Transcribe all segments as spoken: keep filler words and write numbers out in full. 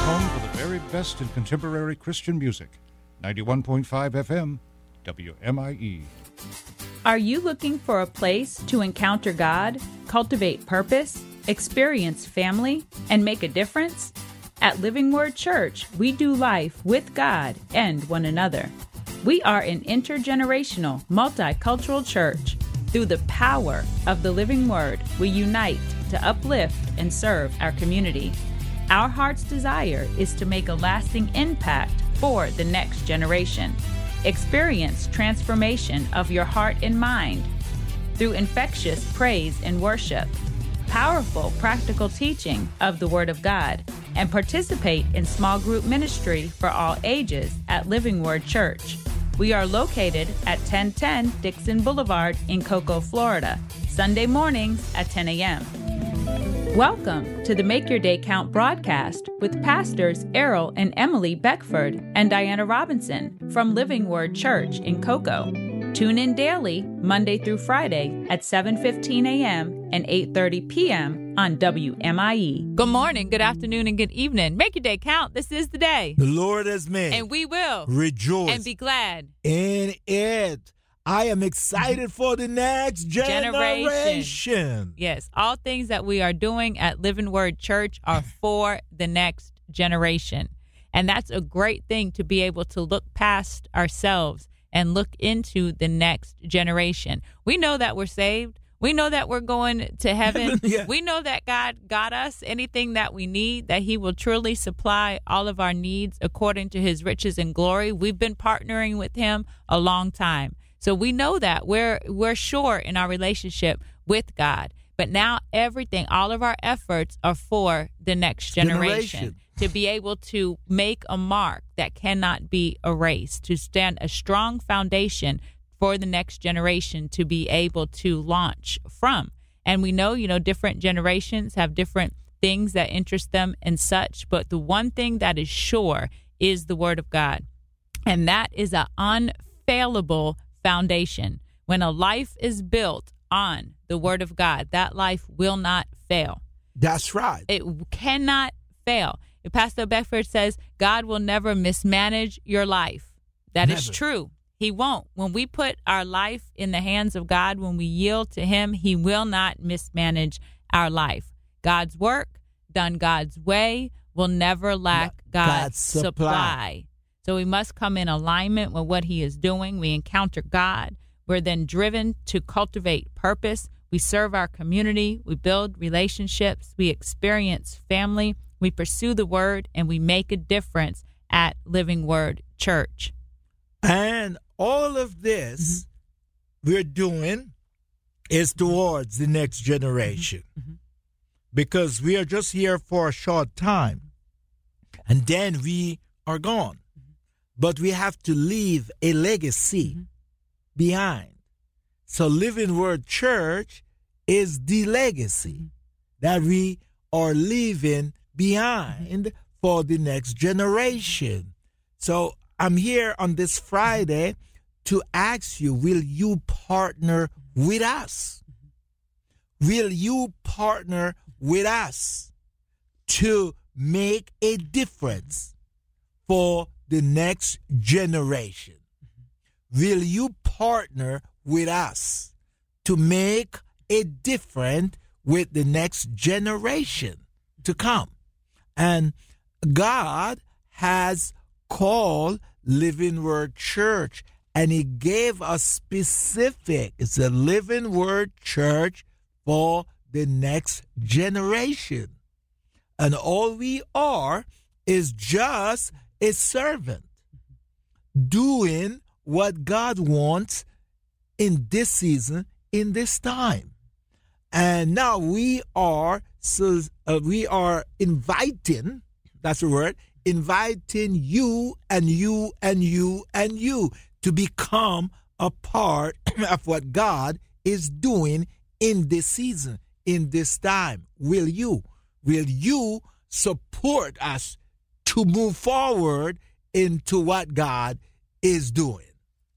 home for the very best in contemporary Christian music. ninety-one point five F M, W M I E. Are you looking for a place to encounter God, cultivate purpose, experience family, and make a difference? At Living Word Church, we do life with God and one another. We are an intergenerational, multicultural church. Through the power of the Living Word, we unite to uplift and serve our community. Our heart's desire is to make a lasting impact for the next generation. Experience transformation of your heart and mind through infectious praise and worship, powerful practical teaching of the Word of God, and participate in small group ministry for all ages at Living Word Church. We are located at ten ten Dixon Boulevard in Cocoa, Florida, Sunday mornings at ten a.m. Welcome to the Make Your Day Count broadcast with Pastors Errol and Emily Beckford and Diana Robinson from Living Word Church in Cocoa. Tune in daily, Monday through Friday at seven fifteen a.m. and eight thirty p.m. on W M I E. Good morning, good afternoon, and good evening. Make your day count. This is the day the Lord has made. And we will rejoice and be glad in it. I am excited for the next generation. generation. Yes, all things that we are doing at Living Word Church are for the next generation. And that's a great thing, to be able to look past ourselves and look into the next generation. We know that we're saved. We know that we're going to heaven. Yeah. We know that God got us anything that we need, that he will truly supply all of our needs according to his riches and glory. We've been partnering with him a long time. So we know that we're we're sure in our relationship with God. But now everything, all of our efforts are for the next generation, generation. To be able to make a mark that cannot be erased, to stand a strong foundation for the next generation to be able to launch from. And we know, you know, different generations have different things that interest them and such. But the one thing that is sure is the Word of God. And that is an unfailable foundation. When a life is built on the Word of God, that life will not fail. That's right. It cannot fail. If Pastor Beckford says God will never mismanage your life, that never. is true. He won't. When we put our life in the hands of God, when we yield to him, he will not mismanage our life. God's work, done God's way, will never lack God's, God's supply. supply. So we must come in alignment with what he is doing. We encounter God. We're then driven to cultivate purpose. We serve our community. We build relationships. We experience family. We pursue the word, and we make a difference at Living Word Church. And all of this mm-hmm. we're doing is towards the next generation. Mm-hmm. Because we are just here for a short time, and then we are gone. But we have to leave a legacy mm-hmm. behind. So Living Word Church is the legacy mm-hmm. that we are leaving behind mm-hmm. for the next generation. So I'm here on this Friday to ask you, will you partner with us? Mm-hmm. Will you partner with us to make a difference for the next generation? Mm-hmm. Will you partner with us to make a difference with the next generation to come? And God has called Living Word Church, and he gave us specific, it's a Living Word Church for the next generation. And all we are is just a servant doing what God wants in this season, in this time. And now we are so uh, we are inviting, that's the word, inviting you and you and you and you to become a part of what God is doing in this season, in this time. Will you? Will you support us to move forward into what God is doing?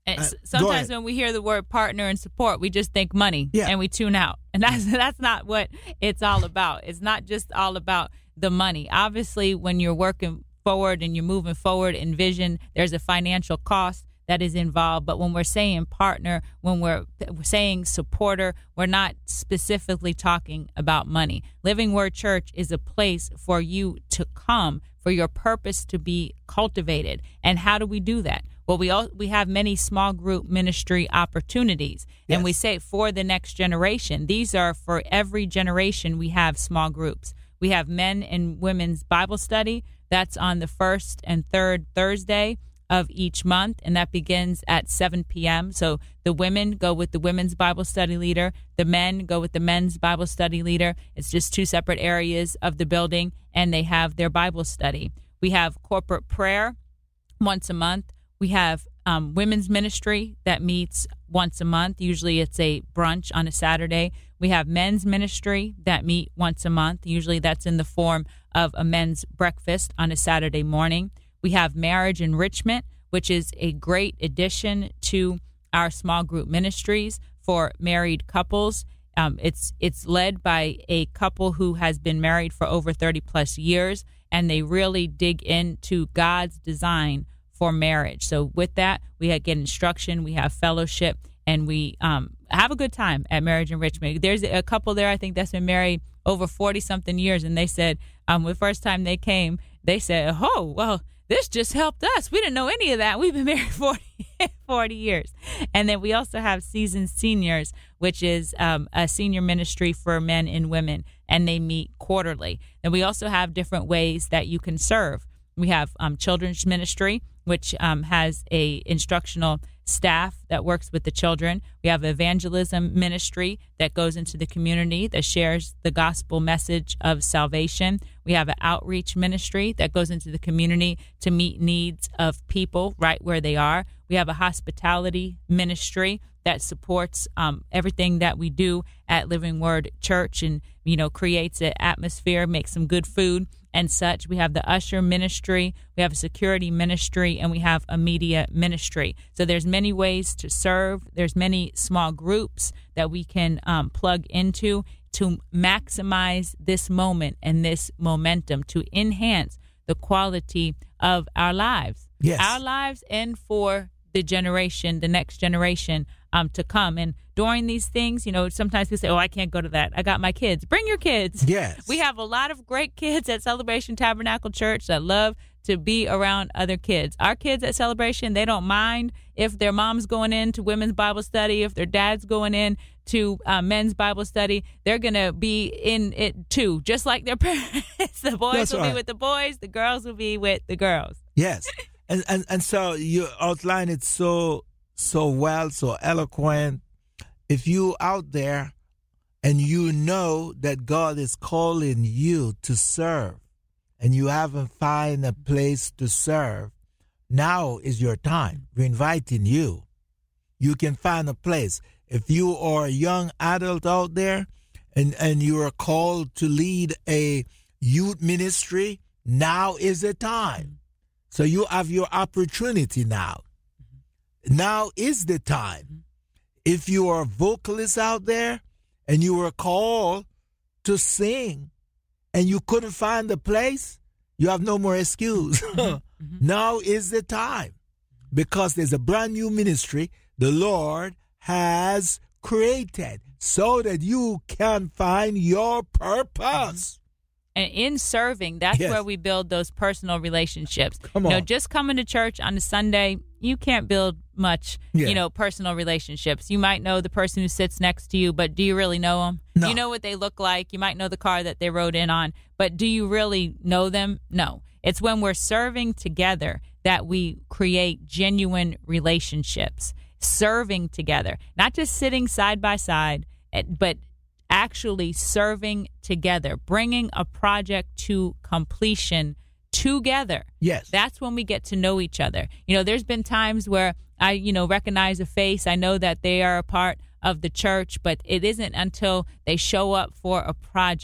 And Uh, sometimes when we hear the word partner and support, we just think money Yeah. and we tune out. And that's that's not what it's all about. It's not just all about the money. Obviously, when you're working forward and you're moving forward in vision, there's a financial cost that is involved. But when we're saying partner, when we're, we're saying supporter, we're not specifically talking about money. Living Word Church is a place for you to come, for your purpose to be cultivated. And how do we do that? Well, we all, we have many small group ministry opportunities, and Yes. we say for the next generation. These are for every generation. We have small groups. We have men and women's Bible study. That's on the first and third Thursday of each month, and that begins at seven p.m. So the women go with the women's Bible study leader. The men go with the men's Bible study leader. It's just two separate areas of the building, and they have their Bible study. We have corporate prayer once a month. We have um, women's ministry that meets once a month. Usually it's a brunch on a Saturday. We have men's ministry that meet once a month. Usually that's in the form of a men's breakfast on a Saturday morning. We have marriage enrichment, which is a great addition to our small group ministries for married couples. Um, it's it's led by a couple who has been married for over thirty plus years, and they really dig into God's design for marriage. So with that, we get instruction, we have fellowship, and we um, have a good time at Marriage Enrichment. There's a couple there, I think, that's been married over forty-something years, and they said um, the first time they came, they said, oh, well, this just helped us. We didn't know any of that. We've been married forty, forty years. And then we also have Seasoned Seniors, which is um, a senior ministry for men and women, and they meet quarterly. And we also have different ways that you can serve. We have um, children's ministry, which um, has a instructional staff that works with the children. We have evangelism ministry that goes into the community that shares the gospel message of salvation. We have an outreach ministry that goes into the community to meet needs of people right where they are. We have a hospitality ministry that supports um, everything that we do at Living Word Church and, you know, creates an atmosphere, makes some good food and such. We have the usher ministry, we have a security ministry, and we have a media ministry. So there's many ways to serve. There's many small groups that we can um, plug into to maximize this moment and this momentum to enhance the quality of our lives. Yes. Our lives and for the generation, the next generation um, to come. And during these things, you know, sometimes people say, oh, I can't go to that. I got my kids. Bring your kids. Yes. We have a lot of great kids at Celebration Tabernacle Church that love to be around other kids. Our kids at Celebration, they don't mind if their mom's going in to women's Bible study, if their dad's going in to uh, men's Bible study. They're going to be in it too, just like their parents. The boys That's will right. be with the boys, the girls will be with the girls. Yes. And, and and so you outline it so so well, so eloquent. If you out there and you know that God is calling you to serve and you haven't found a place to serve, now is your time. We're inviting you. You can find a place. If you are a young adult out there and, and you are called to lead a youth ministry, now is the time. So you have your opportunity now. Now is the time. If you are a vocalist out there and you were called to sing and you couldn't find a place, you have no more excuse. Now is the time, because there's a brand new ministry the Lord has created so that you can find your purpose. And in serving, that's Yes. where we build those personal relationships. Come You know, on. just coming to church on a Sunday, you can't build much, Yeah. you know, personal relationships. You might know the person who sits next to you, but do you really know them? No. You know what they look like. You might know the car that they rode in on, but do you really know them? No. It's when we're serving together that we create genuine relationships, serving together, not just sitting side by side, eh, but actually serving together, bringing a project to completion together. Yes. That's when we get to know each other. You know, there's been times where I, you know, recognize a face. I know that they are a part of the church, but it isn't until they show up for a project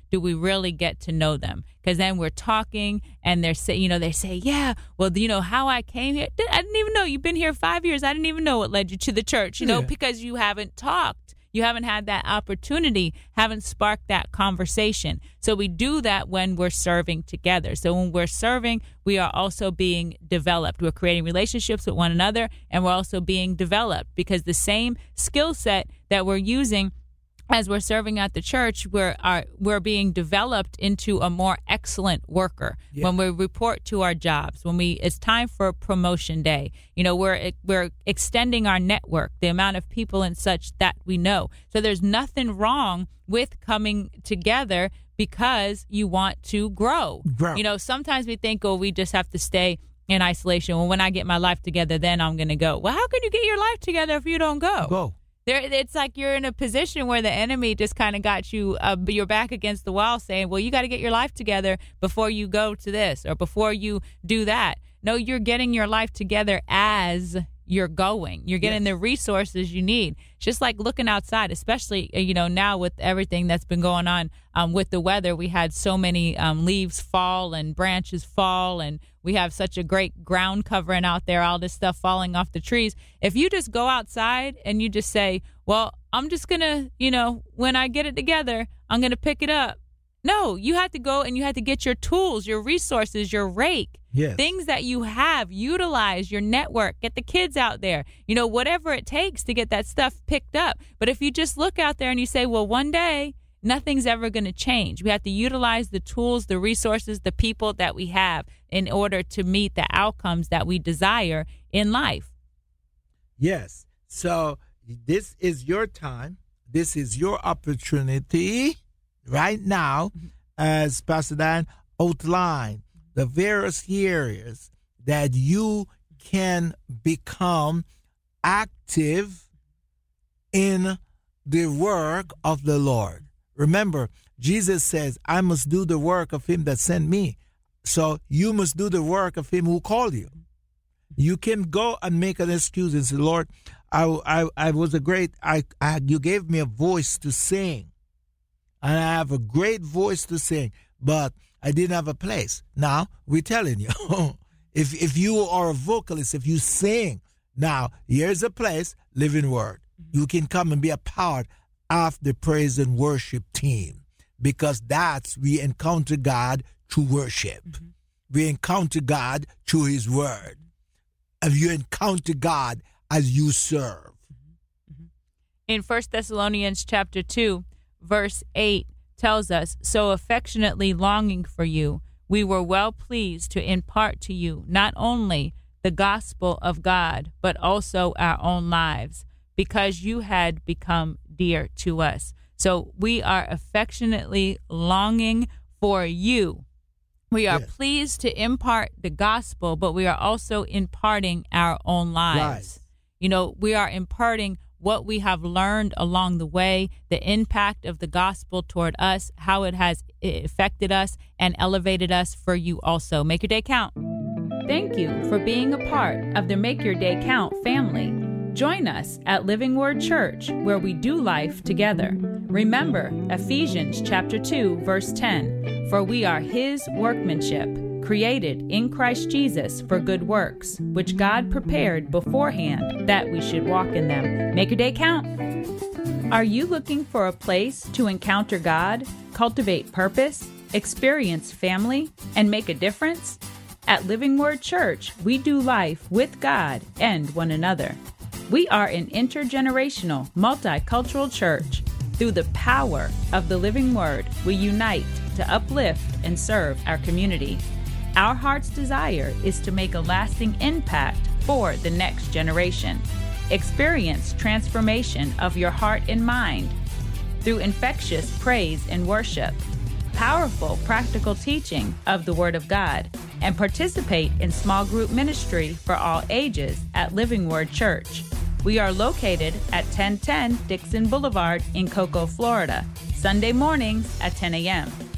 do we really get to know them. Because then we're talking and they're say, you know, they say, yeah, well, you know, how I came here, I didn't even know. You've been here five years. I didn't even know what led you to the church, you know, yeah. because you haven't talked. You haven't had that opportunity, haven't sparked that conversation. So we do that when we're serving together. So when we're serving, we are also being developed. We're creating relationships with one another, and we're also being developed because the same skill set that we're using as we're serving at the church, we're are, we're being developed into a more excellent worker. Yeah. When we report to our jobs, when we it's time for promotion day, you know, we're we're extending our network, the amount of people and such that we know. So there's nothing wrong with coming together because you want to grow. grow. You know, sometimes we think, oh, we just have to stay in isolation. Well, when I get my life together, then I'm going to go. Well, how can you get your life together if you don't go? Go. There, it's like you're in a position where the enemy just kind of got you, uh, your back against the wall saying, well, you got to get your life together before you go to this or before you do that. No, you're getting your life together as you're going. You're getting yes. the resources you need. It's just like looking outside, especially, you know, now with everything that's been going on um, with the weather. We had so many um, leaves fall and branches fall, and we have such a great ground covering out there, all this stuff falling off the trees. If you just go outside and you just say, well, I'm just going to, you know, when I get it together, I'm going to pick it up. No, you had to go and you had to get your tools, your resources, your rake, yes. things that you have, utilize your network, get the kids out there, you know, whatever it takes to get that stuff picked up. But if you just look out there and you say, well, one day, nothing's ever going to change. We have to utilize the tools, the resources, the people that we have in order to meet the outcomes that we desire in life. Yes. So this is your time. This is your opportunity right now, as Pastor Dan outlined, the various areas that you can become active in the work of the Lord. Remember, Jesus says, I must do the work of him that sent me. So you must do the work of him who called you. You can go and make an excuse and say, Lord, I, I, I was a great, I, I, you gave me a voice to sing. And I have a great voice to sing, but I didn't have a place. Now, we're telling you, if if you are a vocalist, if you sing, now, here's a place, Living Word. You can come and be a part of the praise and worship team, because that's, we encounter God through worship. Mm-hmm. We encounter God through his word. And you encounter God as you serve. Mm-hmm. In First Thessalonians chapter two, verse eight tells us, so affectionately longing for you, we were well pleased to impart to you not only the gospel of God, but also our own lives, because you had become dear to us. So we are affectionately longing for you. We are yes. pleased to impart the gospel, but we are also imparting our own lives. Right. You know, we are imparting what we have learned along the way, the impact of the gospel toward us, how it has affected us and elevated us for you also. Make your day count. Thank you for being a part of the Make Your Day Count family. Join us at Living Word Church, where we do life together. Remember Ephesians chapter two, verse ten, for we are his workmanship, created in Christ Jesus for good works, which God prepared beforehand that we should walk in them. Make your day count. Are you looking for a place to encounter God, cultivate purpose, experience family, and make a difference? At Living Word Church, we do life with God and one another. We are an intergenerational, multicultural church. Through the power of the Living Word, we unite to uplift and serve our community. Our heart's desire is to make a lasting impact for the next generation. Experience transformation of your heart and mind through infectious praise and worship, powerful practical teaching of the Word of God, and participate in small group ministry for all ages at Living Word Church. We are located at ten ten Dixon Boulevard in Cocoa, Florida, Sunday mornings at ten a.m.